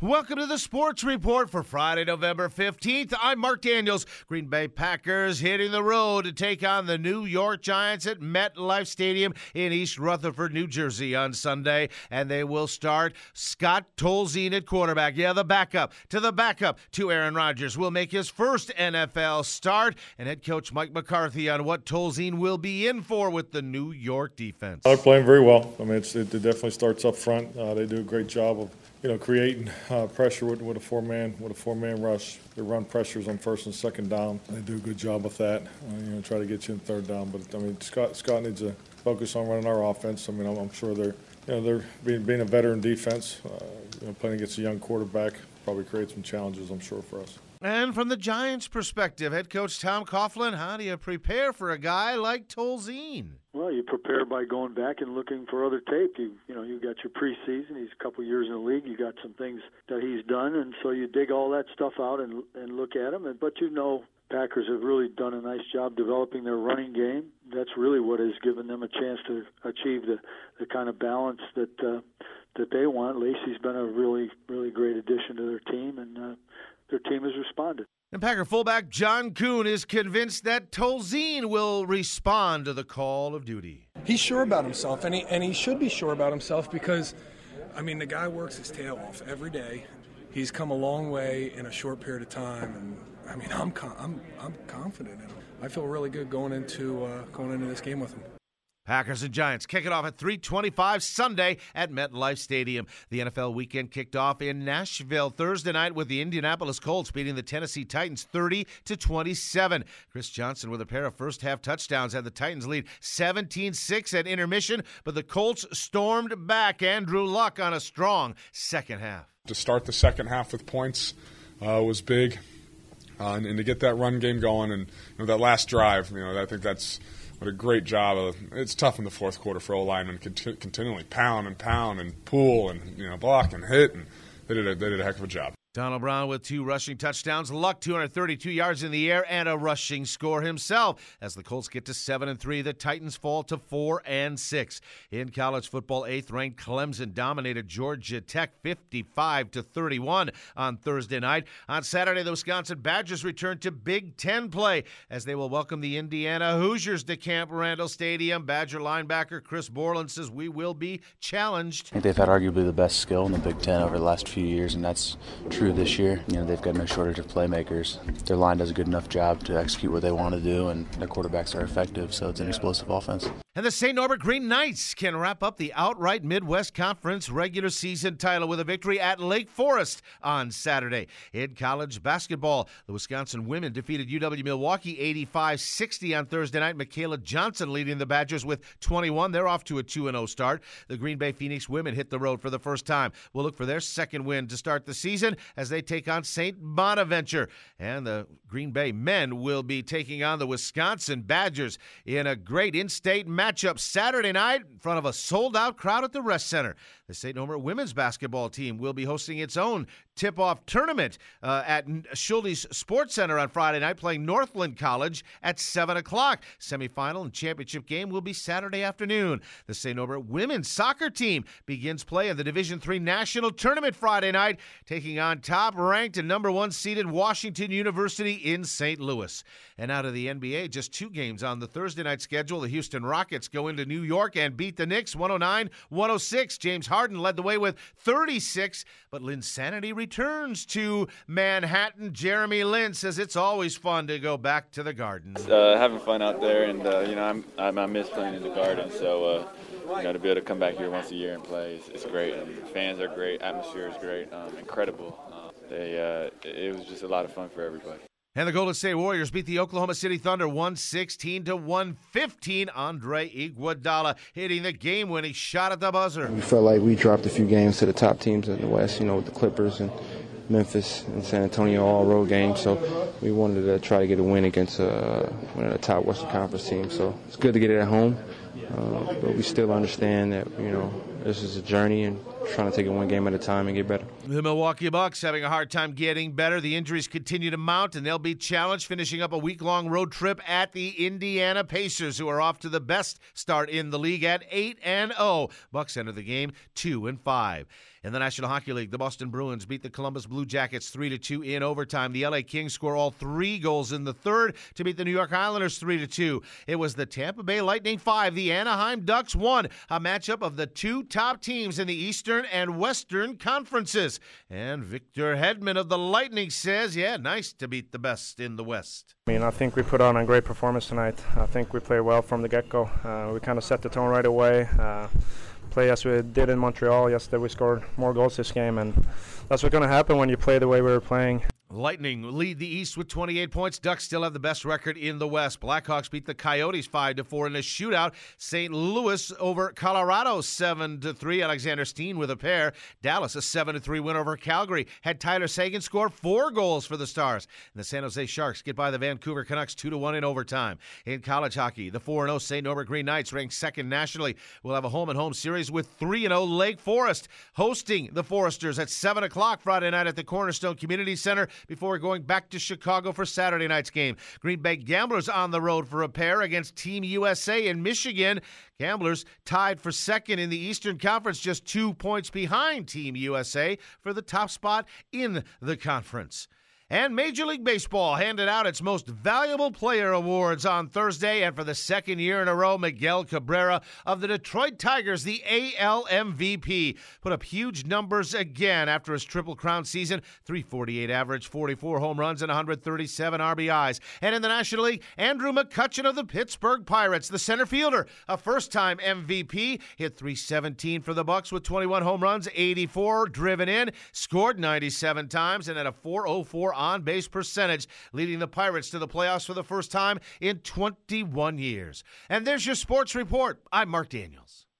Welcome to the Sports Report for Friday, November 15th. I'm Mark Daniels. Green Bay Packers hitting the road to take on the New York Giants at MetLife Stadium in East Rutherford, New Jersey on Sunday. And they will start Scott Tolzien at quarterback. Yeah, the backup to Aaron Rodgers will make his first NFL start. And head coach Mike McCarthy on what Tolzien will be in for with the New York defense. They're playing very well. I mean, it definitely starts up front. They do a great job of creating pressure with a four-man rush. They run pressures on first and second down. They do a good job with that. Try to get you in third down. But I mean, Scott needs to focus on running our offense. I mean, I'm sure they're being a veteran defense. Playing against a young quarterback probably creates some challenges, I'm sure, for us. And from the Giants' perspective, head coach Tom Coughlin, how do you prepare for a guy like Tolzien? Well, you prepare by going back and looking for other tape. You got your preseason. He's a couple years in the league. You got some things that he's done, and so you dig all that stuff out and look at him. But Packers have really done a nice job developing their running game. That's really what has given them a chance to achieve the kind of balance that they want. Lacey's been a really, really great addition to their team, and their team has responded. And Packer fullback John Kuhn is convinced that Tolzien will respond to the call of duty. He's sure about himself, and he should be sure about himself because, I mean, the guy works his tail off every day. He's come a long way in a short period of time, and I mean, I'm confident in him. I feel really good going into this game with him. Packers and Giants kick it off at 3:25 Sunday at MetLife Stadium. The NFL weekend kicked off in Nashville Thursday night with the Indianapolis Colts beating the Tennessee Titans 30-27. Chris Johnson with a pair of first-half touchdowns had the Titans lead 17-6 at intermission, but the Colts stormed back. Andrew Luck on a strong second half. To start the second half with points was big, and to get that run game going and that last drive, I think that's what a great job. It's tough in the fourth quarter for O-linemen continually pound and pull and block and hit, and they did a heck of a job. Donald Brown with 2 rushing touchdowns, Luck 232 yards in the air, and a rushing score himself. As the Colts get to 7-3, the Titans fall to 4-6. In college football, 8th-ranked Clemson dominated Georgia Tech 55-31 on Thursday night. On Saturday, the Wisconsin Badgers return to Big Ten play as they will welcome the Indiana Hoosiers to Camp Randall Stadium. Badger linebacker Chris Borland says, "We will be challenged." I think they've had arguably the best skill in the Big Ten over the last few years, and that's true this year. They've got no shortage of playmakers. Their line does a good enough job to execute what they want to do, and their quarterbacks are effective, so it's an explosive offense. And the St. Norbert Green Knights can wrap up the outright Midwest Conference regular season title with a victory at Lake Forest on Saturday. In college basketball, the Wisconsin women defeated UW-Milwaukee 85-60 on Thursday night. Michaela Johnson leading the Badgers with 21. They're off to a 2-0 start. The Green Bay Phoenix women hit the road for the first time. We'll look for their second win to start the season as they take on St. Bonaventure. And the Green Bay men will be taking on the Wisconsin Badgers in a great in-state matchup Saturday night in front of a sold-out crowd at the Rest Center. The St. Norbert women's basketball team will be hosting its own tip-off tournament at Schulte's Sports Center on Friday night, playing Northland College at 7 o'clock. Semifinal and championship game will be Saturday afternoon. The St. Norbert women's soccer team begins play in the Division III National Tournament Friday night, taking on top-ranked and number 1 seeded Washington University in St. Louis. And out of the NBA, just 2 games on the Thursday night schedule. The Houston Rockets go into New York and beat the Knicks 109-106. James Harden led the way with 36, but Linsanity returns to Manhattan. Jeremy Lin says it's always fun to go back to the Garden. Having fun out there, and I miss playing in the Garden, so to be able to come back here once a year and play, it's great. And the fans are great, atmosphere is great, incredible. It was just a lot of fun for everybody. And the Golden State Warriors beat the Oklahoma City Thunder 116-115. Andre Iguodala hitting the game-winning shot at the buzzer. We felt like we dropped a few games to the top teams in the West, with the Clippers and Memphis and San Antonio, all road games. So we wanted to try to get a win against one of the top Western Conference teams. So it's good to get it at home, but we still understand that, this is a journey and trying to take it one game at a time and get better. The Milwaukee Bucks having a hard time getting better. The injuries continue to mount, and they'll be challenged, finishing up a week-long road trip at the Indiana Pacers, who are off to the best start in the league at 8-0. Bucks enter the game 2-5. In the National Hockey League, the Boston Bruins beat the Columbus Blue Jackets 3-2 in overtime. The LA Kings score all 3 goals in the third to beat the New York Islanders 3-2. It was the Tampa Bay Lightning 5, the Anaheim Ducks 1, a matchup of the 2 top teams in the Eastern and Western Conferences. And Victor Hedman of the Lightning says, yeah, nice to beat the best in the West. I think we put on a great performance tonight. I think we played well from the get-go. We kind of set the tone right away. Play as we did in Montreal yesterday. We scored more goals this game, and that's what's going to happen when you play the way we were playing. Lightning lead the East with 28 points. Ducks still have the best record in the West. Blackhawks beat the Coyotes 5-4 in a shootout. St. Louis over Colorado 7-3. Alexander Steen with a pair. Dallas a 7-3 win over Calgary. Had Tyler Seguin score 4 goals for the Stars. And the San Jose Sharks get by the Vancouver Canucks 2-1 in overtime. In college hockey, the 4-0 St. Norbert Green Knights, ranked second nationally, will have a home-and-home series with 3-0 Lake Forest, hosting the Foresters at 7 o'clock Friday night at the Cornerstone Community Center, before going back to Chicago for Saturday night's game. Green Bay Gamblers on the road for a pair against Team USA in Michigan. Gamblers tied for second in the Eastern Conference, just 2 points behind Team USA for the top spot in the conference. And Major League Baseball handed out its Most Valuable Player awards on Thursday, and for the second year in a row, Miguel Cabrera of the Detroit Tigers, the AL MVP, put up huge numbers again after his Triple Crown season, .348 average, 44 home runs, and 137 RBIs. And in the National League, Andrew McCutchen of the Pittsburgh Pirates, the center fielder, a first-time MVP, hit .317 for the Bucks with 21 home runs, 84 driven in, scored 97 times, and had a .404 on-base percentage, leading the Pirates to the playoffs for the first time in 21 years. And there's your sports report. I'm Mark Daniels.